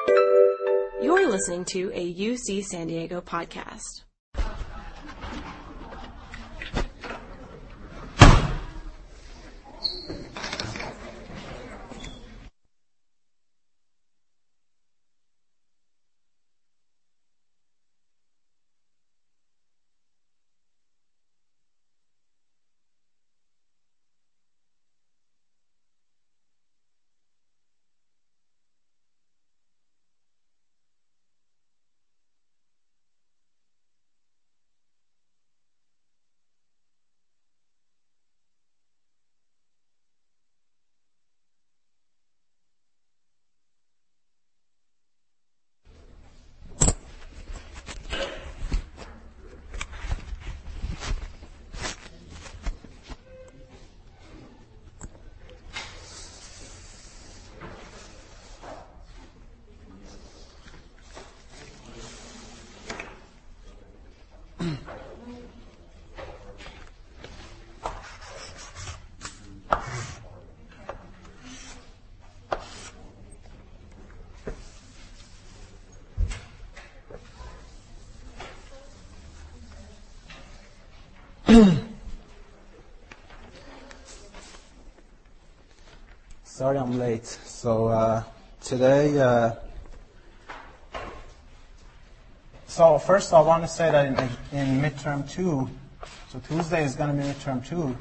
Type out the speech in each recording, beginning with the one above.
You're listening to a UC San Diego podcast. Sorry I'm late. So today, so first I want to say that in midterm 2, so Tuesday is going to be midterm 2.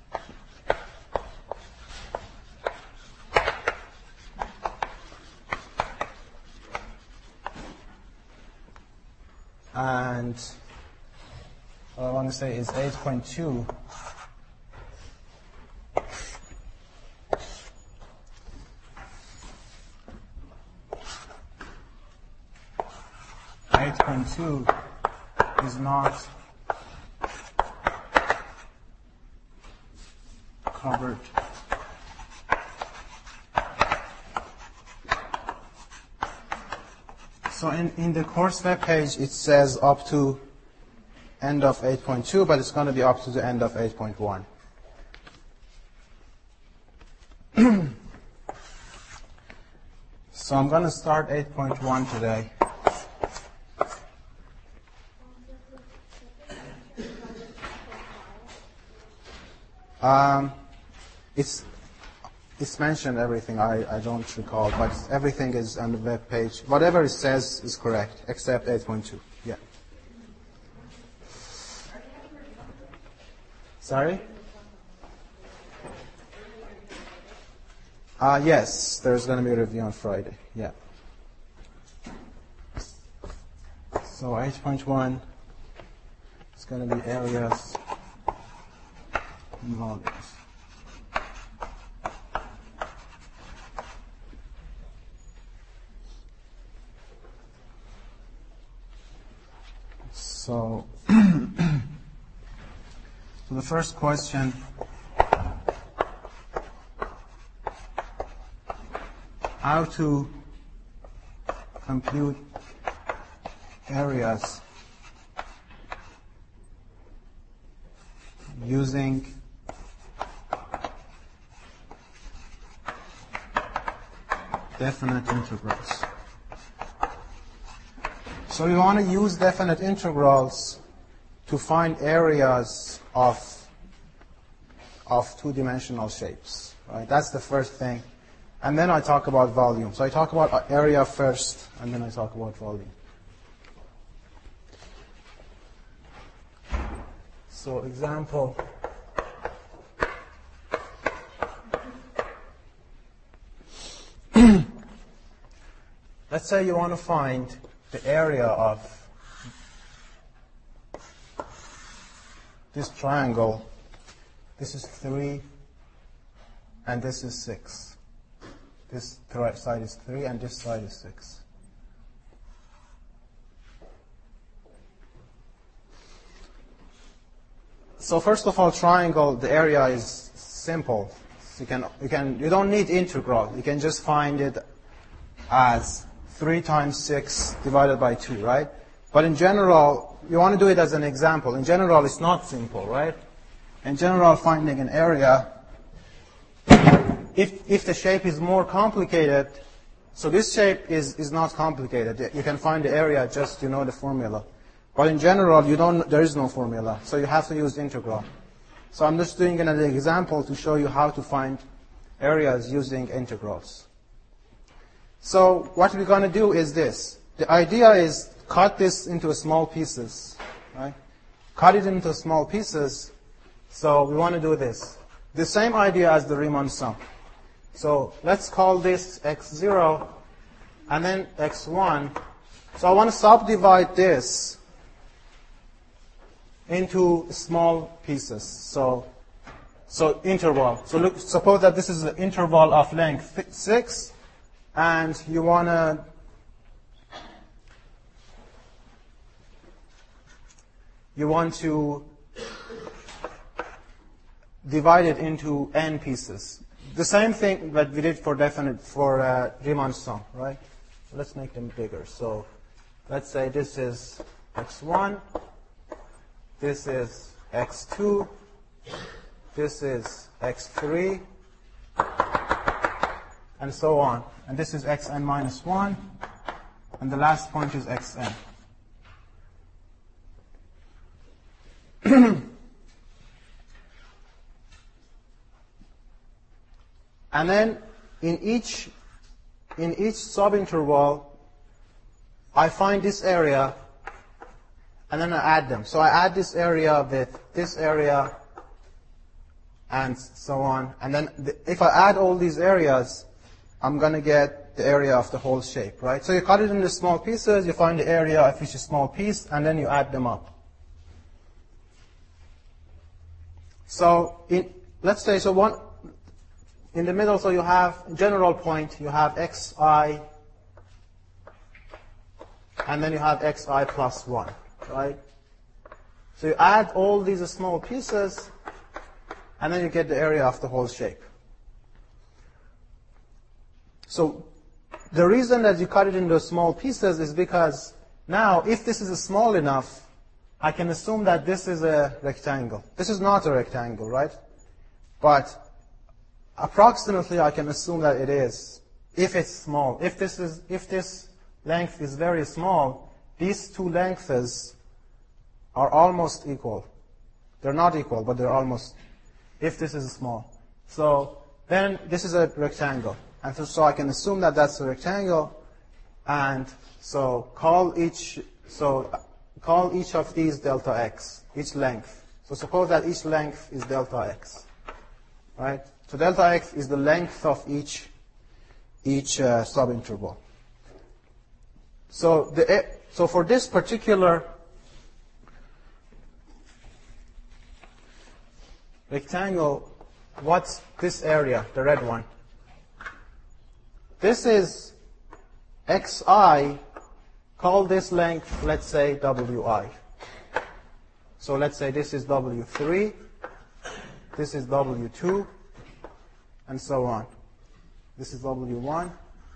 And what I want to say is 8.2. Is not covered. So in the course web page it says up to end of 8.2, but it's going to be up to the end of 8.1. So I'm going to start 8.1 today. It's mentioned everything. I don't recall, but everything is on the web page. Whatever it says is correct, except 8.2. Yeah. Sorry? Yes, there's going to be a review on Friday. Yeah. So 8.1 is going to be areas and volumes. So, so the first question, how to compute areas using definite integrals. So you want to use definite integrals to find areas of two-dimensional shapes, right? That's the first thing. And then I talk about volume. So I talk about area first, and then I talk about volume. So example. Let's say you want to find the area of this triangle. This is 3 and this is 6. This side is 3 and this side is 6. So first of all, triangle, the area is simple. So you don't need integral. You can just find it as 3 times 6 divided by 2, right? But in general, you want to do it as an example. In general, it's not simple, right? In general, finding an area, if the shape is more complicated, So this shape is not complicated. You can find the area just you know the formula. But in general, there is no formula, so you have to use integral. So I'm just doing an example to show you how to find areas using integrals. So what we're going to do is this. The idea is cut this into small pieces, right? Cut it into small pieces. So we want to do this. The same idea as the Riemann sum. So let's call this x0 and then x1. So I want to subdivide this into small pieces. So interval. So look, suppose that this is the interval of length 6, and you want to divide it into n pieces. The same thing that we did for Riemann sum, right? Let's make them bigger. So let's say this is x1, this is x2, this is x3, and so on. And this is xn minus 1, and the last point is xn. And then in each subinterval, I find this area, and then I add them. So I add this area with this area, and so on. And then if I add all these areas, I'm going to get the area of the whole shape, right? So you cut it into small pieces, you find the area of each small piece, and then you add them up. So let's say, in the middle, so you have general point, you have xi, and then you have xi plus 1, right? So you add all these small pieces, and then you get the area of the whole shape. So the reason that you cut it into small pieces is because now, if this is small enough, I can assume that this is a rectangle. This is not a rectangle, right? But approximately, I can assume that it is, if it's small. If this length is very small, these two lengths are almost equal. They're not equal, but they're almost, if this is small. So then this is a rectangle. And so I can assume that that's a rectangle. And so call each of these delta x, each length. So suppose that each length is delta x, right? So delta x is the length of each subinterval. So for this particular rectangle, what's this area, the red one? This is xi. Call this length, let's say, wi. So let's say this is w3, this is w2, and so on. This is w1.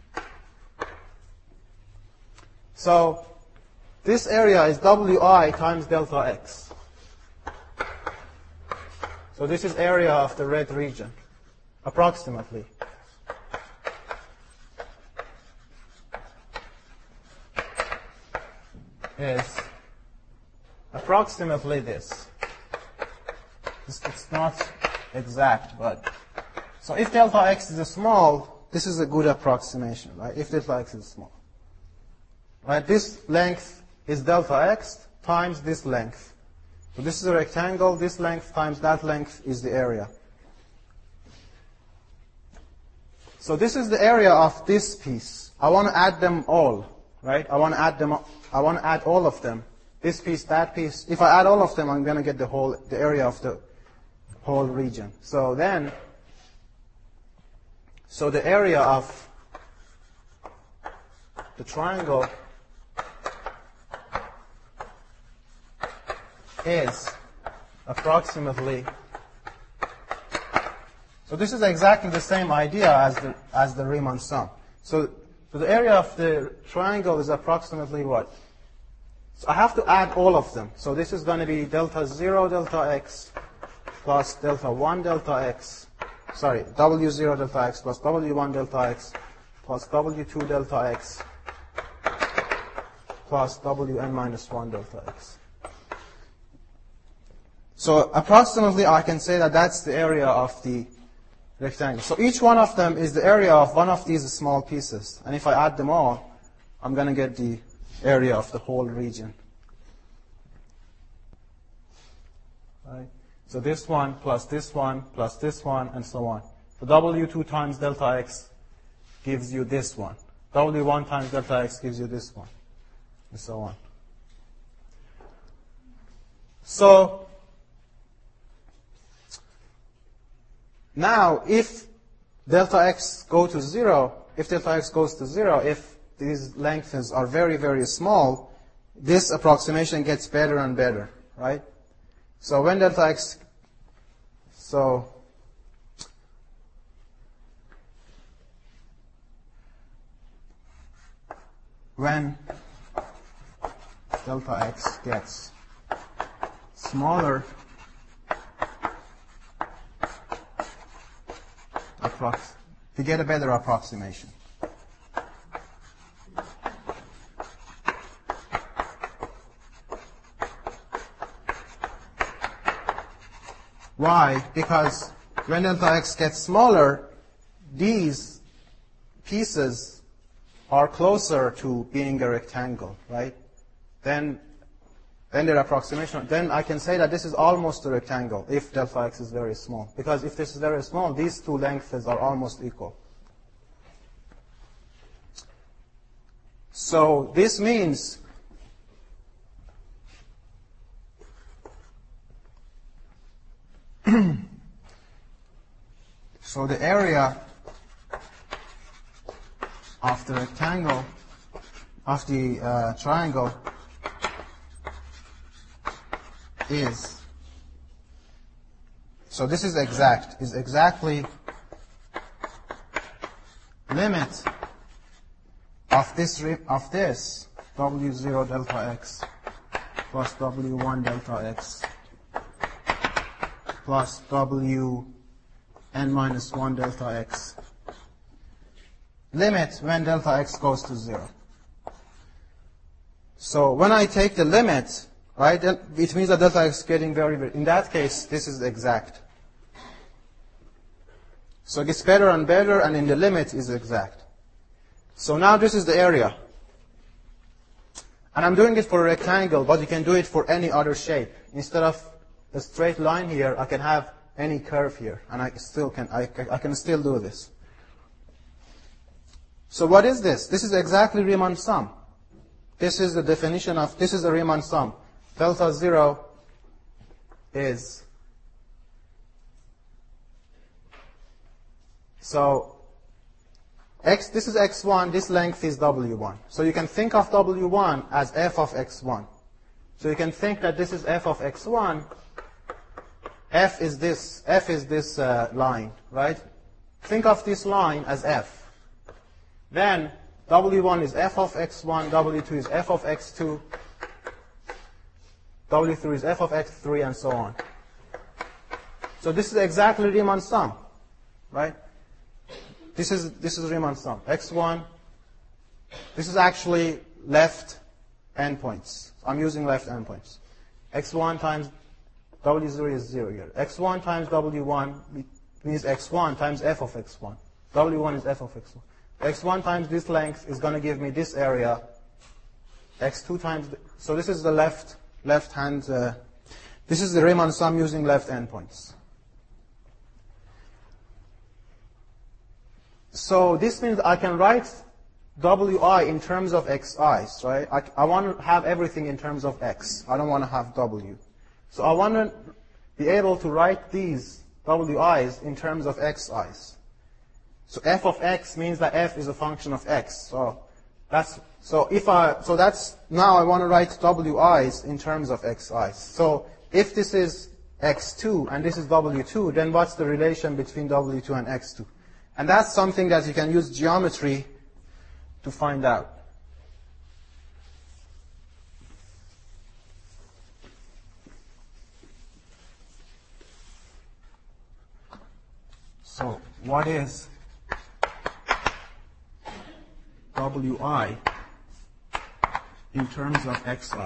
So this area is wi times delta x. So this is area of the red region, approximately. Is approximately this. It's not exact, but so if delta x is small, this is a good approximation, right? If delta x is small, right? This length is delta x times this length. So this is a rectangle. This length times that length is the area. So this is the area of this piece. I want to add them all, right? I want to add all of them. This piece, that piece. If I add all of them, I'm going to get the area of the whole region. So the area of the triangle is approximately. So this is exactly the same idea as the Riemann sum. So the area of the triangle is approximately what? So I have to add all of them. So this is going to be delta 0 delta x plus delta 1 delta x. Sorry, w0 delta x plus w1 delta x plus W2 delta x plus Wn minus 1 delta x. So approximately I can say that that's the area of the rectangle. So each one of them is the area of one of these small pieces. And if I add them all, I'm going to get the area of the whole region. Right? So this one plus this one plus this one and so on. So W2 times delta x gives you this one. W1 times delta x gives you this one. And so on. So now if delta x go to 0, if delta x goes to 0, if these lengths are very, very small, this approximation gets better and better, right? So when delta x, so when delta x gets smaller, we get a better approximation. Why? Because when delta x gets smaller, these pieces are closer to being a rectangle, right? Then their approximation, then I can say that this is almost a rectangle if delta x is very small. Because if this is very small, these two lengths are almost equal. So this means so the area of the rectangle, of the triangle is, so this is exact, is exactly limit of this W0 delta x plus W1 delta x plus Wn minus 1 delta x limit when delta x goes to 0. So when I take the limit, right, then it means that delta x is getting very, very, in that case, this is exact. So it gets better and better, and in the limit is exact. So now this is the area. And I'm doing it for a rectangle, but you can do it for any other shape. Instead of a straight line here, I can have any curve here, and I can still do this. So what is this? This is exactly Riemann sum. This is the definition of, this is the Riemann sum. Delta 0 is, so this is x1, this length is w1. So you can think of w1 as f of x1. So you can think that this is f of x1, f is this line, right? Think of this line as f. Then w1 is f of x1, w2 is f of x2, w3 is f of x3, and so on. So this is exactly Riemann sum, right? This is Riemann sum. x1, this is actually left endpoints. I'm using left endpoints. x1 times w0 is 0 here. x1 times w1 means x1 times f of x1. w1 is f of x1. x1 times this length is going to give me this area. x2 times, so this is the left hand, this is the Riemann sum using left endpoints. So this means I can write wi in terms of xi's, right? I want to have everything in terms of x. I don't want to have w. So I want to be able to write these wi's in terms of xi's. So f of x means that f is a function of x. So that's now I want to write wi's in terms of xi's. So if this is x2 and this is w2, then what's the relation between w2 and x2? And that's something that you can use geometry to find out. So what is wi in terms of xi.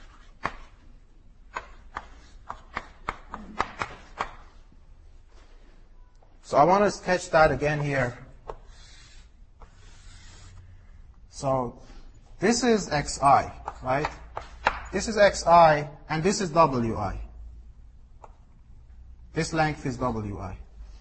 So I want to sketch that again here. So this is xi, right? This is xi, and this is wi. This length is wi.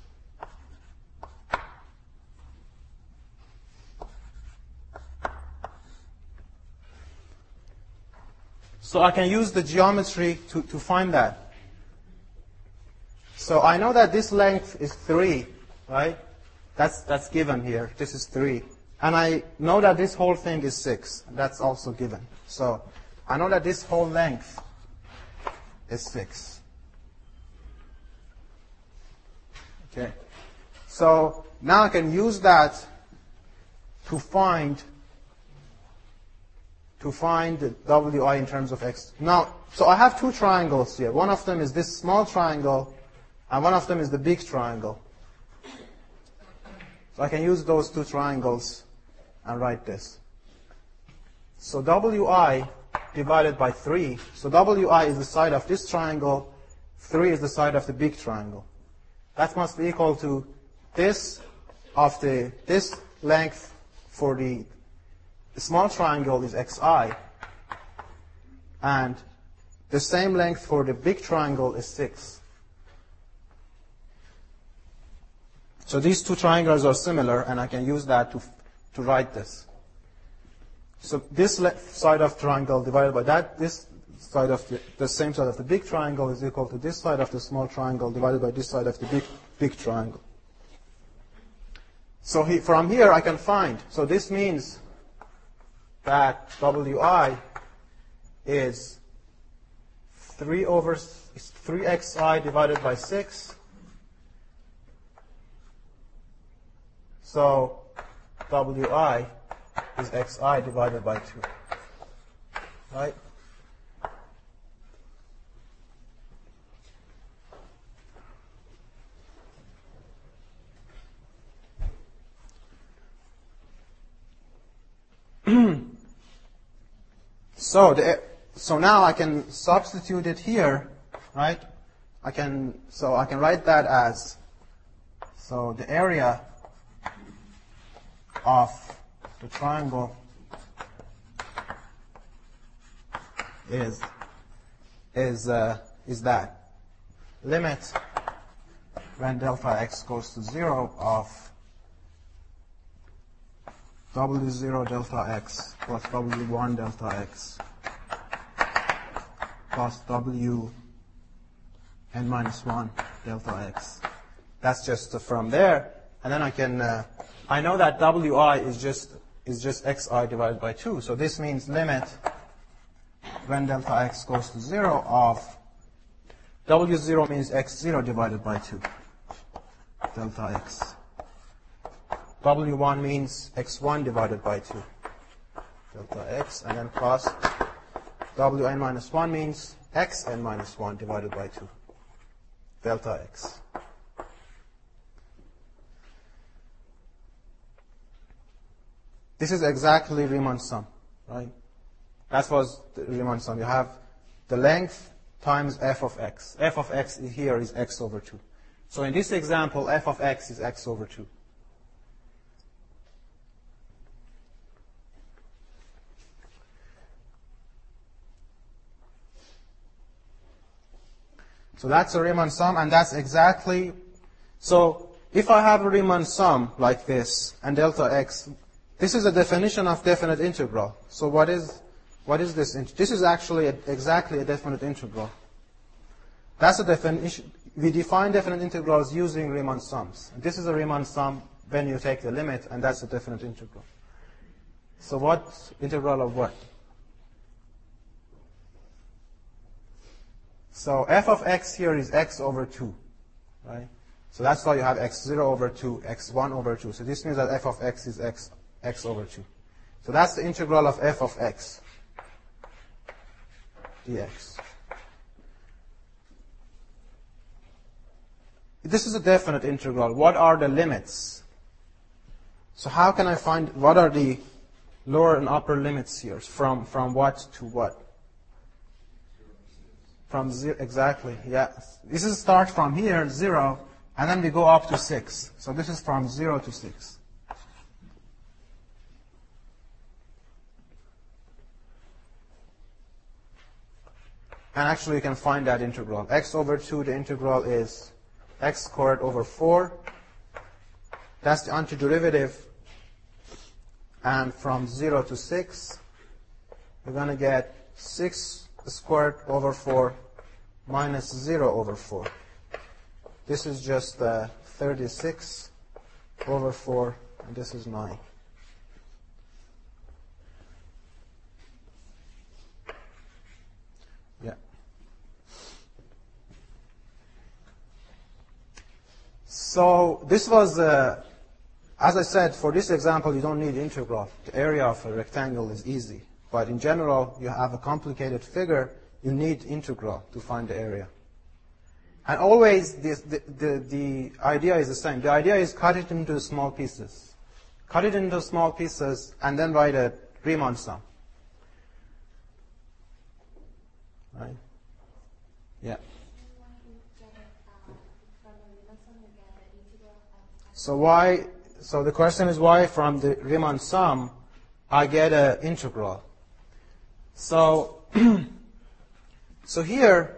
So I can use the geometry to find that. So I know that this length is 3, right? That's given here. This is 3. And I know that this whole thing is 6. That's also given. So I know that this whole length is 6. Okay. So now I can use that to find the wi in terms of x. Now, so I have two triangles here. One of them is this small triangle, and one of them is the big triangle. So I can use those two triangles and write this. So wi divided by 3. So wi is the side of this triangle, 3 is the side of the big triangle. That must be equal to this length for the small triangle is xi, and the same length for the big triangle is 6. So these two triangles are similar, and I can use that to write this. So this side of triangle divided by this side of the same side of the big triangle is equal to this side of the small triangle divided by this side of the big triangle. So from here I can find, so this means that wi is 3xi divided by 6. So wi is xi divided by 2. Right? So now I can substitute it here, right? I can write that as, so the area of the triangle is that limit when delta x goes to 0 of w0 delta x plus w1 delta x plus w n minus 1 delta x. That's just from there, and then I can I know that wi is just xi divided by 2. So this means limit when delta x goes to 0 of w0 means x0 divided by 2 delta x. w1 means x1 divided by 2 delta x, and then plus wn minus 1 means xn minus 1 divided by 2 delta x. This is exactly Riemann sum, right? That was the Riemann sum. You have the length times f of x. F of x here is x over 2. So in this example, f of x is x over 2. So that's a Riemann sum, and that's exactly, so if I have a Riemann sum like this, and delta x, this is a definition of definite integral. So what is this? This is actually exactly a definite integral. That's a definition. We define definite integrals using Riemann sums. This is a Riemann sum when you take the limit, and that's a definite integral. So what integral of what? So f of x here is x over 2, right? So that's why you have x0 over 2, x1 over 2. So this means that f of x is x over 2. So that's the integral of f of x dx. This is a definite integral. What are the limits? So how can I find what are the lower and upper limits here. From what to what? From 0, exactly, yeah. This is start from here, 0, and then we go up to 6. So this is from 0 to 6. And actually you can find that integral. X over 2, the integral is x squared over 4. That's the antiderivative. And from 0 to 6, we're going to get 6 squared over 4 minus 0 over 4. This is just 36 over 4, and this is 9. Yeah. So this was, as I said, for this example, you don't need integral. The area of a rectangle is easy. But in general, you have a complicated figure, you need integral to find the area. And always the idea is the same. The idea is cut it into small pieces. Cut it into small pieces and then write a Riemann sum. Right? Yeah. So the question is why from the Riemann sum I get an integral. So so here,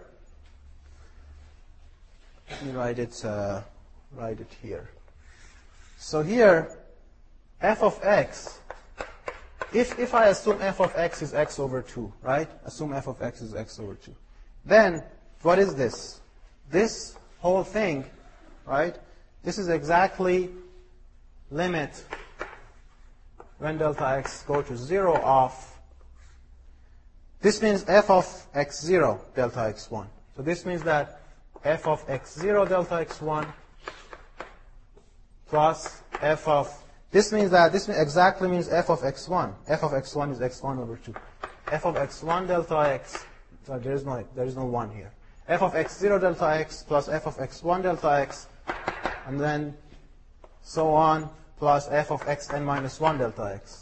let me write it here. So here, f of x, if I assume f of x is x over 2, right? Assume f of x is x over 2. Then, what is this? This whole thing, right? This is exactly limit when delta x go to 0 of, this means f of x0 delta x1. So this means that f of x0 delta x1 plus f of, this exactly means f of x1. F of x1 is x1 over 2. F of x1 delta x, so there is no 1 here. F of x0 delta x plus f of x1 delta x, and then so on, plus f of xn minus 1 delta x.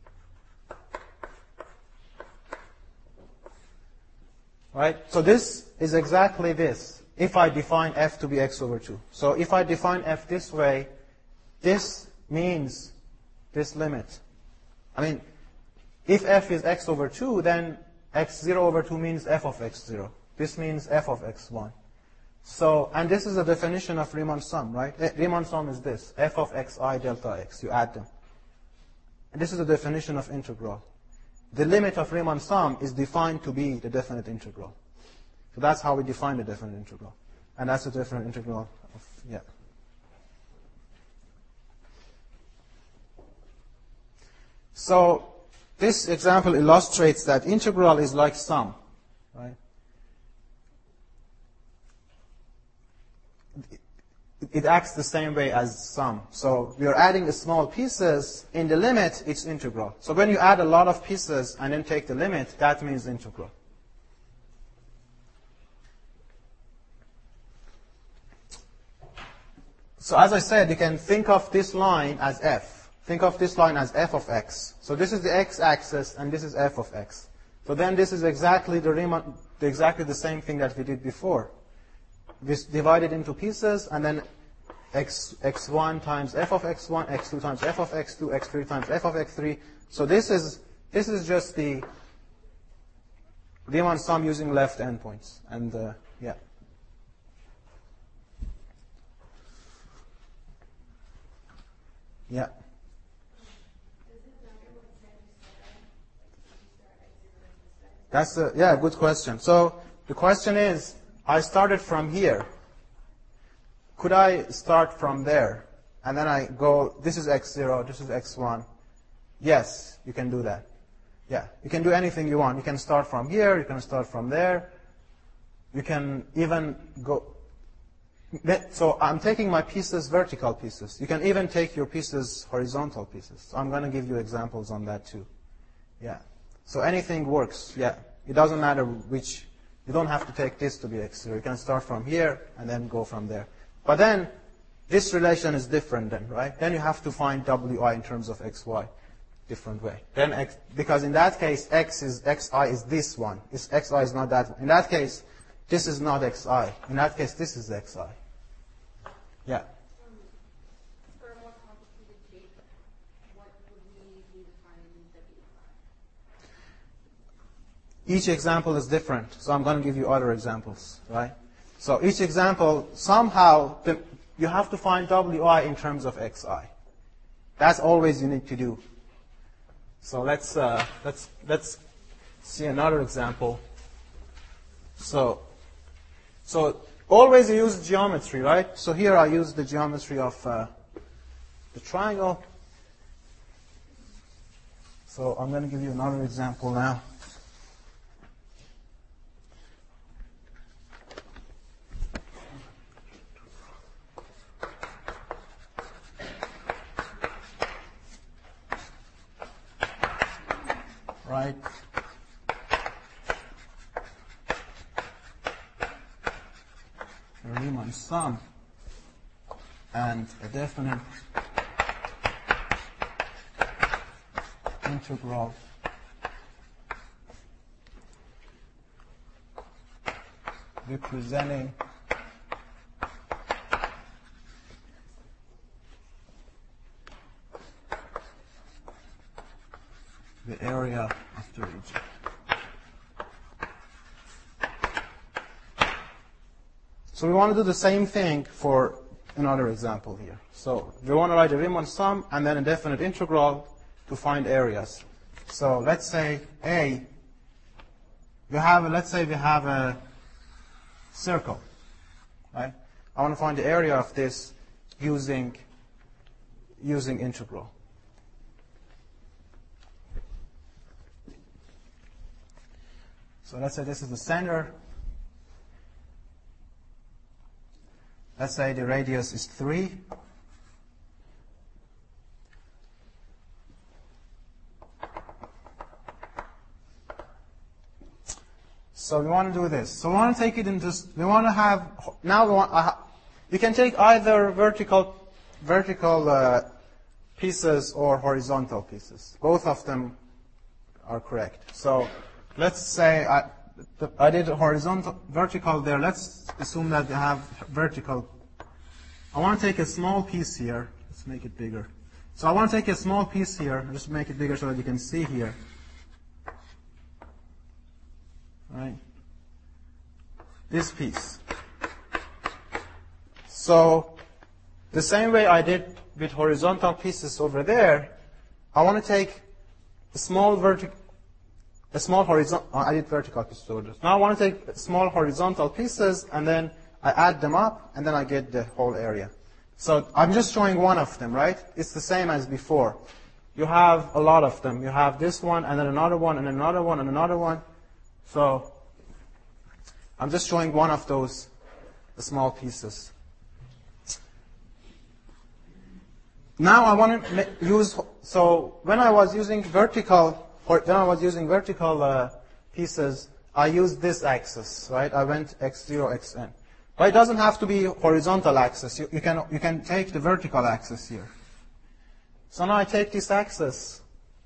Right? So this is exactly this, if I define f to be x over 2. So if I define f this way, this means this limit. I mean, if f is x over 2, then x0 over 2 means f of x0. This means f of x1. So, and this is a definition of Riemann sum, right? Riemann sum is this, f of xi delta x. You add them. And this is a definition of integral. The limit of Riemann sum is defined to be the definite integral. So that's how we define the definite integral. And that's the definite integral of, yeah. So this example illustrates that integral is like sum, right? It acts the same way as sum. So we are adding the small pieces. In the limit, it's integral. So when you add a lot of pieces and then take the limit, that means integral. So as I said, you can think of this line as f. Think of this line as f of x. So this is the x-axis, and this is f of x. So then this is exactly the same thing that we did before. We divide it into pieces, and then x1 times f of x1, x2 times f of x2, x3 times f of x3. So this is just the Riemann sum using left endpoints. And yeah. Yeah. That's a good question. So the question is, I started from here. Could I start from there? And then I go, this is x0, this is x1. Yes, you can do that. Yeah, you can do anything you want. You can start from here, you can start from there. You can even go. So I'm taking my pieces vertical pieces. You can even take your pieces horizontal pieces. So I'm going to give you examples on that too. Yeah. So anything works. Yeah. It doesn't matter which. You don't have to take this to be x0. You can start from here and then go from there. But then this relation is different then, right? Then you have to find wi in terms of xy. different way. Then x, because in that case xi is this one. Xi is not that one. In that case, this is not xi. In that case, this is xi. Yeah. For a more complicated shape, what would we be defining w? Each example is different, so I'm going to give you other examples, right? So each example, somehow, you have to find wi in terms of xi. That's always you need to do. So let's see another example. So always you use geometry, right? So here I use the geometry of the triangle. So I'm going to give you another example now. Right? A Riemann sum and a definite integral representing the area of the region. So we want to do the same thing for another example here. So we want to write a Riemann sum and then a definite integral to find areas. So let's say A, let's say we have a circle, right? I want to find the area of this using integral. So let's say this is the center. Let's say the radius is 3. So we want to do this. So we want to take it into, we want to have, now we want, you can take either vertical pieces or horizontal pieces. Both of them are correct. So let's say I did vertical there. Let's assume that we have vertical. I want to take a small piece here. Let's make it bigger. So I want to take a small piece here. Just make it bigger so that you can see here. Right? This piece. So the same way I did with horizontal pieces over there, I want to take a small horizontal, I did vertical pieces over there. Now I want to take small horizontal pieces and then I add them up and then I get the whole area. So I'm just showing one of them, right? It's the same as before. You have a lot of them. You have this one and then another one and another one and another one. So I'm just showing one of those small pieces. Now I want to use, so when I was using vertical pieces, I used this axis, right? I went x0, xn. But it doesn't have to be horizontal axis. You can take the vertical axis here. So now I take this axis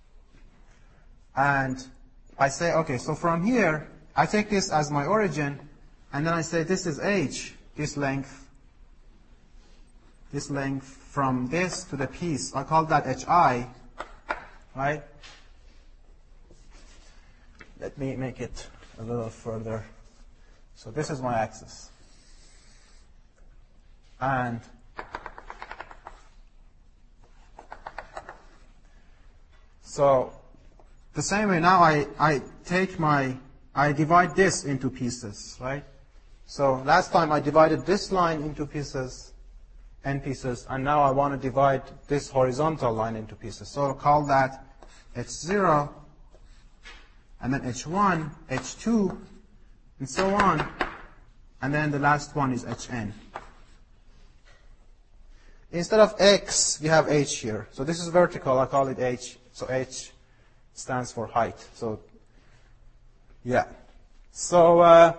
and I say, okay, so from here, I take this as my origin and then I say this is h, this length from this to the piece. I call that hi, right? Let me make it a little further. So this is my axis. And so the same way now I divide this into pieces, right? So last time I divided this line into pieces, n pieces, and now I want to divide this horizontal line into pieces. So I'll call that h0, and then h1, h2, and so on. And then the last one is hn. Instead of x, we have h here. So this is vertical, I call it h. So h stands for height. So, yeah. So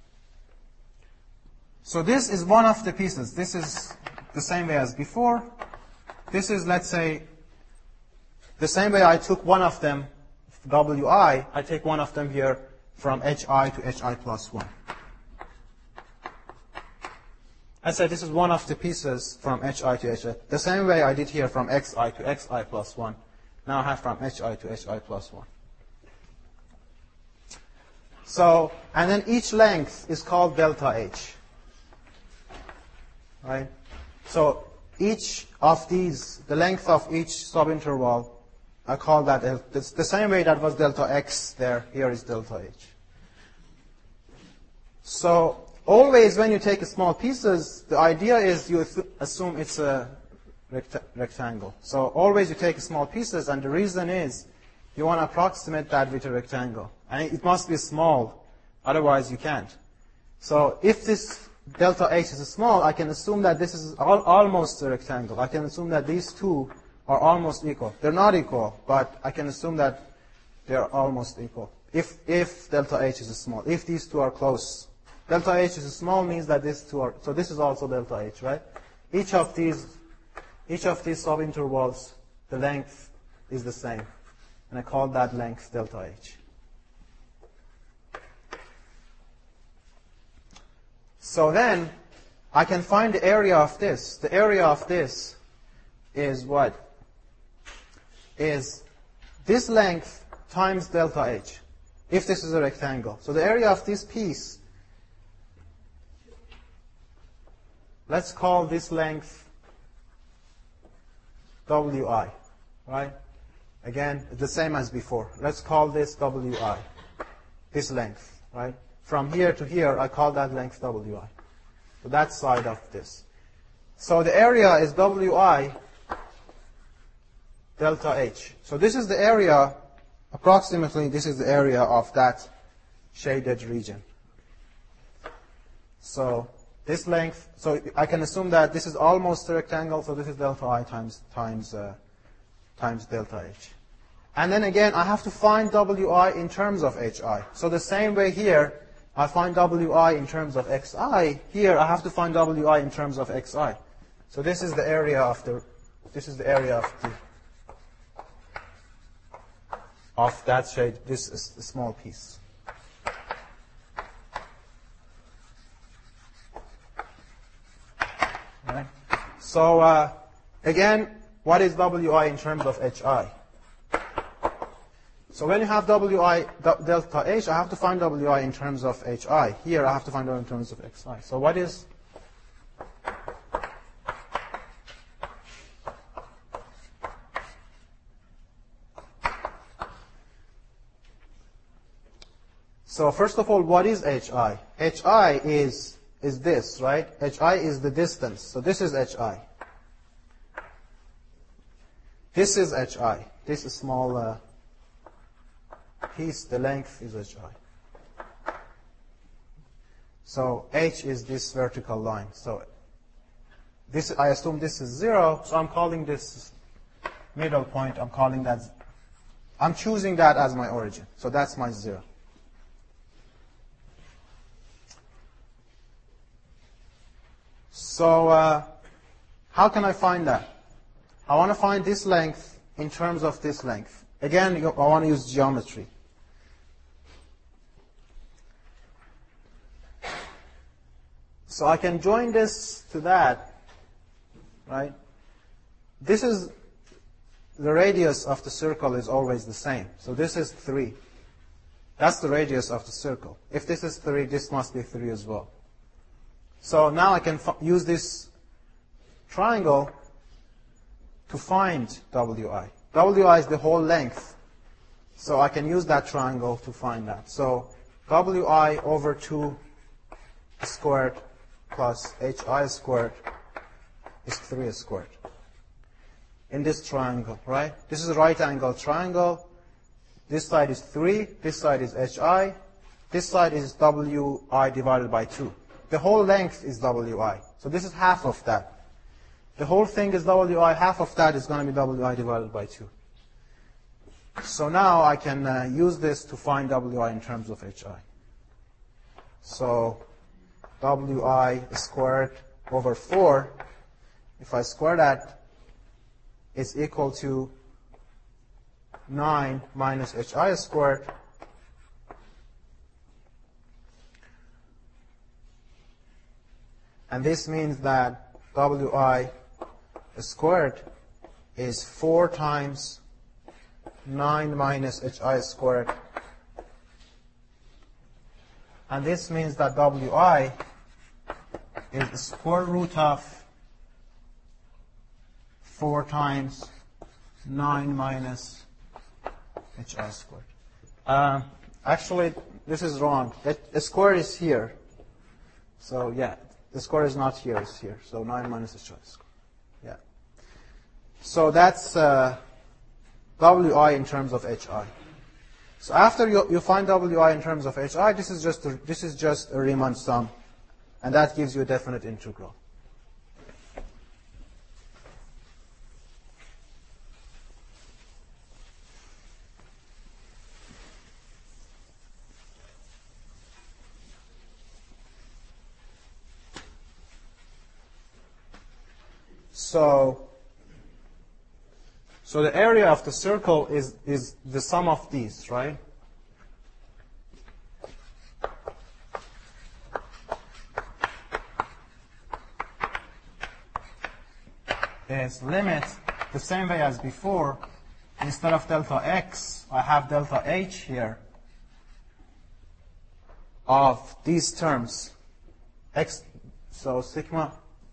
this is one of the pieces. This is the same way as before. This is, let's say, The same way I took one of them, wi, I take one of them here from hi to hi plus 1. I said this is one of the pieces from hi to hi. The same way I did here from xi to xi plus 1. Now I have from hi to hi plus 1. So, and then each length is called delta h. Right? So each of these, the length of each subinterval, I call that, it's the same way that was delta x there, here is delta h. So always when you take small pieces, the idea is you assume it's a rectangle. So always you take small pieces, and the reason is you want to approximate that with a rectangle. And it must be small, otherwise you can't. So if this delta h is small, I can assume that this is almost a rectangle. I can assume that these two are almost equal. They're not equal, but I can assume that they're almost equal. If delta h is small, if these two are close. Delta h is small means that these two are, so this is also delta h, right? Each of these subintervals, the length is the same. And I call that length delta h. So then, I can find the area of this. The area of this is what? Is this length times delta h, if this is a rectangle. So the area of this piece, let's call this length wi, right? Again, the same as before. Let's call this wi, this length, right? From here to here, I call that length wi. So that side of this. So the area is wi delta h. So this is the area, approximately this is the area of that shaded region. So this length, so I can assume that this is almost a rectangle, so this is delta I times delta h. And then again, I have to find wi in terms of hi. So the same way here, I find wi in terms of xi. Here, I have to find wi in terms of xi. So this is the area of that shade. This is a small piece. Right. So again, what is wi in terms of hi? So when you have wi delta h, I have to find wi in terms of hi. Here, I have to find wi in terms of xi. So what is? So first of all, what is hi? Hi is this, right? Hi is the distance. So this is hi. This is hi. This is small piece, the length is hi. So h is this vertical line. So this, I assume this is 0, so I'm calling this middle point, I'm choosing that as my origin. So that's my 0. So how can I find that? I want to find this length in terms of this length. Again, I want to use geometry. So I can join this to that, right? This is, the radius of the circle is always the same. So this is 3. That's the radius of the circle. If this is 3, this must be 3 as well. So now I can use this triangle to find wi. Wi is the whole length. So I can use that triangle to find that. So wi over 2 squared plus hi squared is 3 squared. In this triangle, right? This is a right angle triangle. This side is 3. This side is hi. This side is wi divided by 2. The whole length is wi. So this is half of that. The whole thing is wi. Half of that is going to be wi divided by 2. So now I can use this to find wi in terms of hi. So wi squared over 4, if I square that, is equal to 9 minus hi squared. And this means that wi squared is 4 times 9 minus hi squared. And this means that wi is the square root of 4 times 9 minus hi squared. Actually, this is wrong. The square is here. So, yeah, the square is not here, it's here. So 9 minus hi squared. Yeah. So that's wi in terms of hi. So after you find wi in terms of hi, this is just a Riemann sum, and that gives you a definite integral. So the area of the circle is the sum of these, right? Is limit the same way as before. Instead of delta x, I have delta h here of these terms. X, so sigma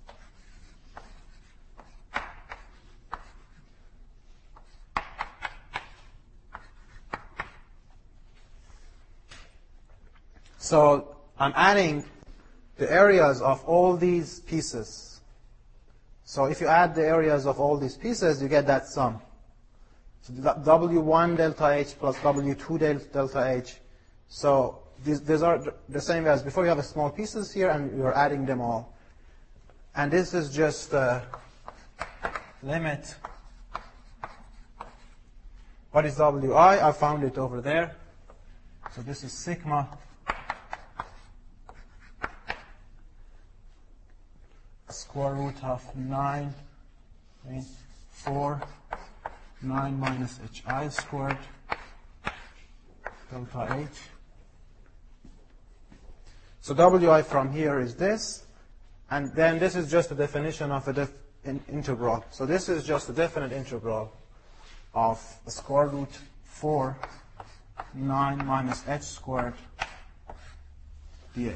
So I'm adding the areas of all these pieces. So if you add the areas of all these pieces, you get that sum. So W1 delta H plus W2 delta H. So these are the same as before. You have small pieces here, and you're adding them all. And this is just limit. What is Wi? I found it over there. So this is sigma square root of 9, 4, 9 minus hi squared delta h. So wi from here is this, and then this is just a definition of an integral. So this is just a definite integral of the square root 4, 9 minus h squared dh.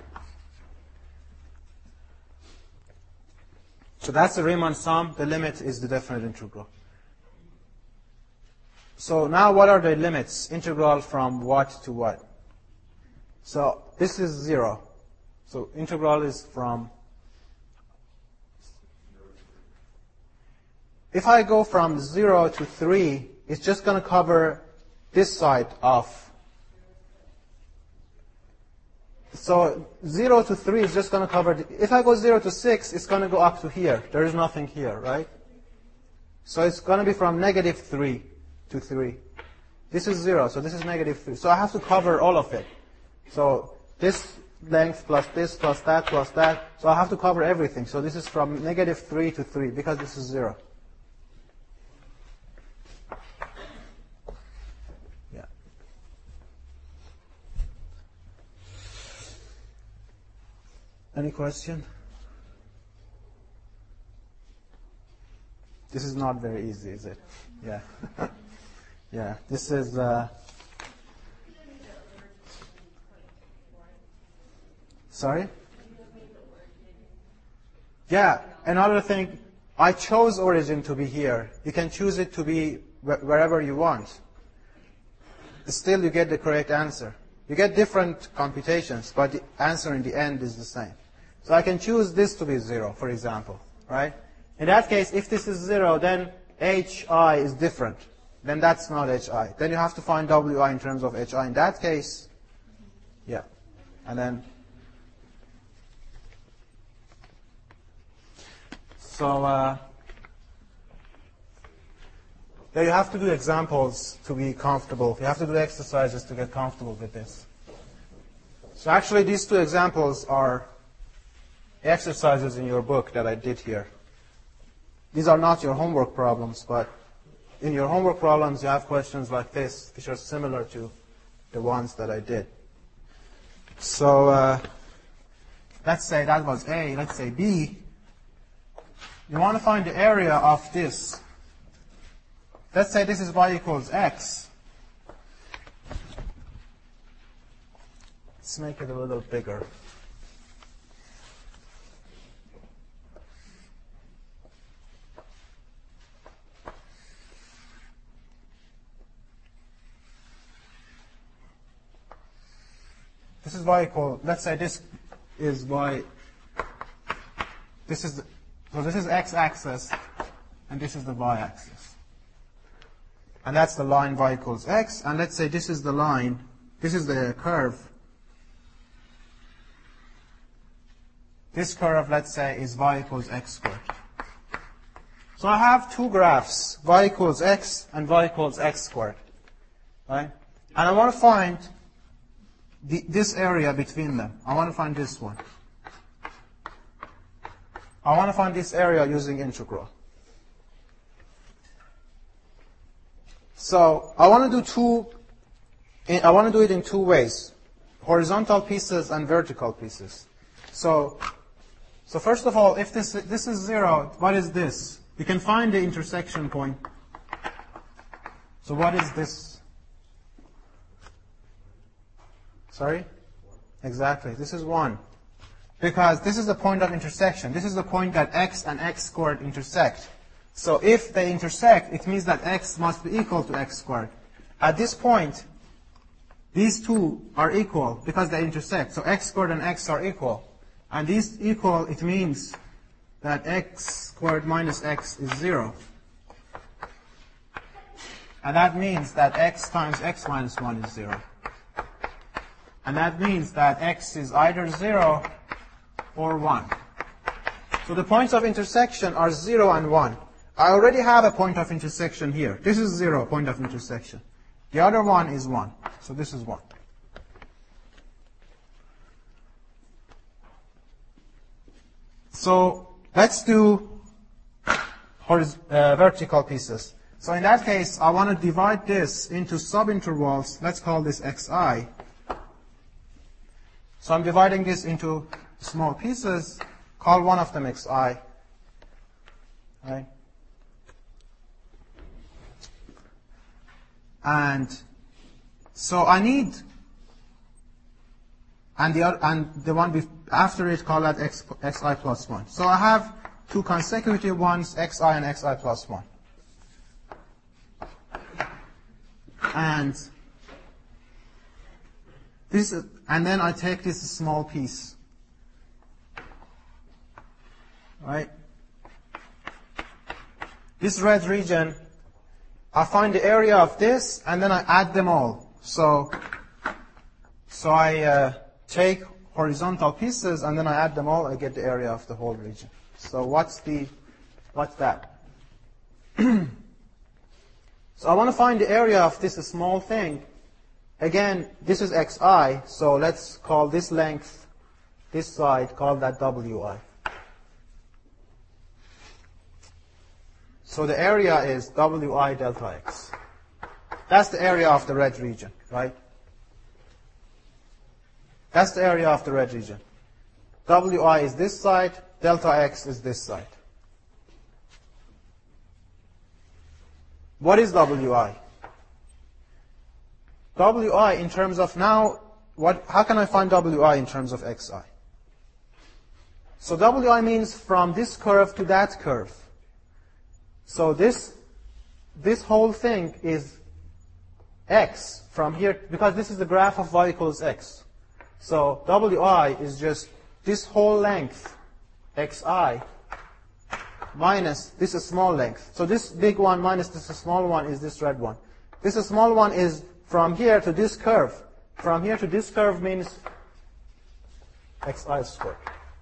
So that's the Riemann sum. The limit is the definite integral. So now what are the limits? Integral from what to what? So this is 0. So integral is from... If I go from 0 to 3, it's just going to cover this side of... So 0 to 3 is just going to cover... If I go 0 to 6, it's going to go up to here. There is nothing here, right? So it's going to be from negative 3 to 3. This is 0, so this is negative 3. So I have to cover all of it. So this length plus this plus that plus that. So I have to cover everything. So this is from negative 3 to 3 because this is 0. Yeah. Any question? This is not very easy, is it? Yeah. Yeah, this is... Sorry? Yeah, another thing, I chose origin to be here. You can choose it to be wherever you want. Still, you get the correct answer. You get different computations, but the answer in the end is the same. So I can choose this to be 0, for example, right? In that case, if this is 0, then hi is different. Then that's not hi. Then you have to find wi in terms of hi. In that case, yeah. And then, so yeah, you have to do examples to be comfortable. You have to do exercises to get comfortable with this. So actually, these two examples are exercises in your book that I did here. These are not your homework problems, but in your homework problems you have questions like this, which are similar to the ones that I did. So let's say that was A, let's say B. You want to find the area of this. Let's say this is y equals x. Let's make it a little bigger. This is y equal, let's say this is y, so this is x-axis, and this is the y-axis. And that's the line y equals x, and let's say this is the line, this is the curve. This curve, let's say, is y equals x squared. So I have two graphs, y equals x and y equals x squared. Right? And I want to find this area between them. I want to find this one. I want to find this area using integral. So I want to do it in two ways: horizontal pieces and vertical pieces. So first of all, if this is 0, what is this? You can find the intersection point. So what is this? Sorry? Exactly. This is 1. Because this is the point of intersection. This is the point that x and x squared intersect. So if they intersect, it means that x must be equal to x squared. At this point, these two are equal because they intersect. So x squared and x are equal. And these equal, it means that x squared minus x is 0. And that means that x times x minus 1 is 0. And that means that x is either 0 or 1. So the points of intersection are 0 and 1. I already have a point of intersection here. This is 0, point of intersection. The other one is 1. So this is 1. So let's do vertical pieces. So in that case, I want to divide this into subintervals. Let's call this xi. So I'm dividing this into small pieces. Call one of them xi. Right? And so I need, and the one after it, call that xi plus 1. So I have two consecutive ones, xi and xi plus 1. And then I take this small piece. Right? This red region, I find the area of this, and then I add them all. So I take horizontal pieces, and then I add them all, I get the area of the whole region. So what's that? So I want to find the area of this small thing. Again, this is xi, so let's call this length, this side, call that wi. So the area is wi delta x. That's the area of the red region, right? That's the area of the red region. Wi is this side, delta x is this side. What is wi? Wi in terms of now, how can I find wi in terms of xi? So wi means from this curve to that curve. So this whole thing is x from here, because this is the graph of y equals x. So wi is just this whole length, xi, minus this small length. So this big one minus this small one is this red one. This small one is from here to this curve. From here to this curve means xi squared.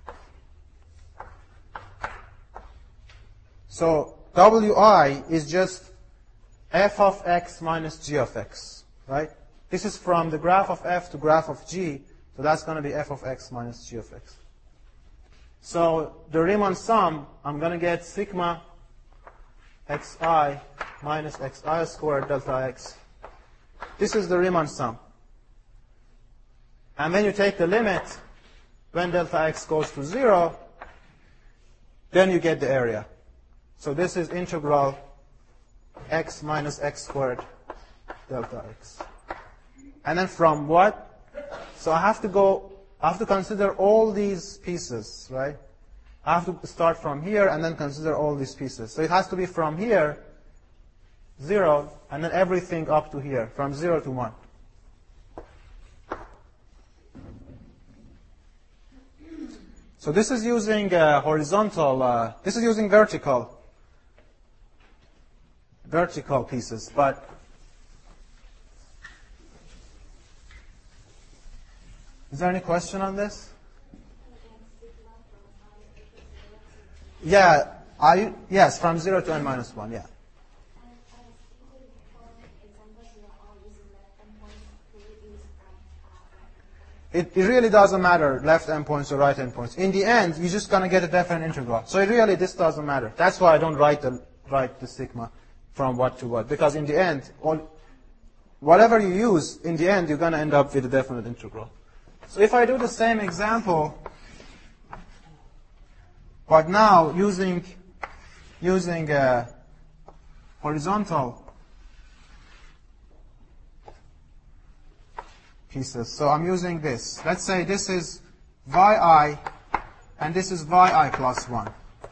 So wi is just f of x minus g of x, right? This is from the graph of f to graph of g, so that's going to be f of x minus g of x. So the Riemann sum, I'm going to get sigma xi minus xi squared delta x. This is the Riemann sum. And when you take the limit, when delta x goes to 0, then you get the area. So this is integral x minus x squared delta x. And then from what? So I have to consider all these pieces, right? I have to start from here and then consider all these pieces. So it has to be from here, 0, and then everything up to here, from 0 to 1. So this is using horizontal, this is using vertical pieces, but is there any question on this? Yeah, yes, from 0 to n minus 1, yeah. It really doesn't matter, left endpoints or right endpoints. In the end, you're just going to get a definite integral. So really, this doesn't matter. That's why I don't write the sigma from what to what. Because in the end, whatever you use, in the end, you're going to end up with a definite integral. So if I do the same example, but now using horizontal pieces. So I'm using this. Let's say this is yi, and this is yi plus 1.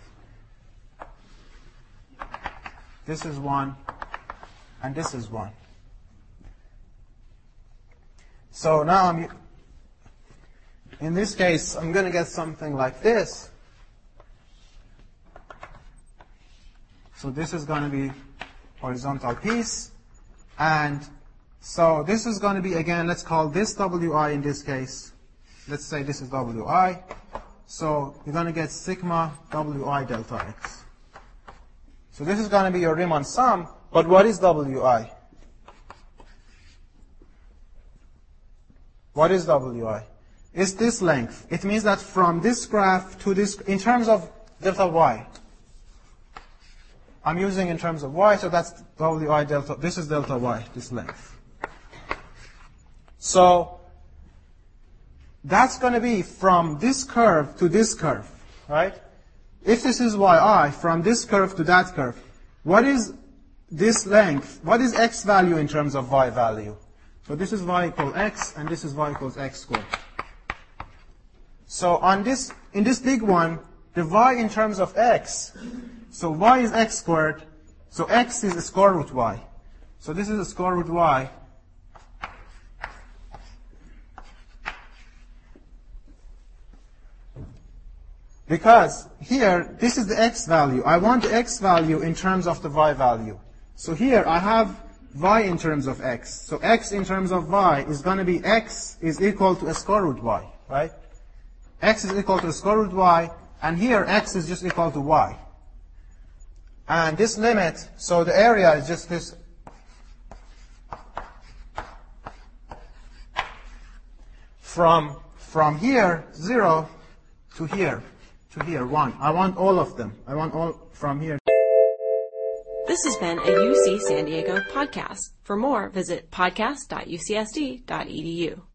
This is 1, and this is 1. So now in this case, I'm going to get something like this. So this is going to be horizontal piece, and so this is going to be, again, let's call this wi in this case. Let's say this is wi. So you're going to get sigma wi delta x. So this is going to be your Riemann sum, but what is wi? What is wi? It's this length. It means that from this graph to this, in terms of delta y, I'm using in terms of y, so that's wi delta, this is delta y, this length. So that's going to be from this curve to this curve, right? If this is yi, from this curve to that curve, what is this length? What is x value in terms of y value? So this is y equals x, and this is y equals x squared. So in this big one, the y in terms of x, so y is x squared, so x is the square root y. So this is the square root y. Because here, this is the x value. I want the x value in terms of the y value. So here I have y in terms of x. So x in terms of y is going to be x is equal to a square root y, right? X is equal to a square root y, and here x is just equal to y. And this limit, so the area is just this. From here, 0, to here, 1. I want all of them. I want all from here. This has been a UC San Diego podcast. For more, visit podcast.ucsd.edu.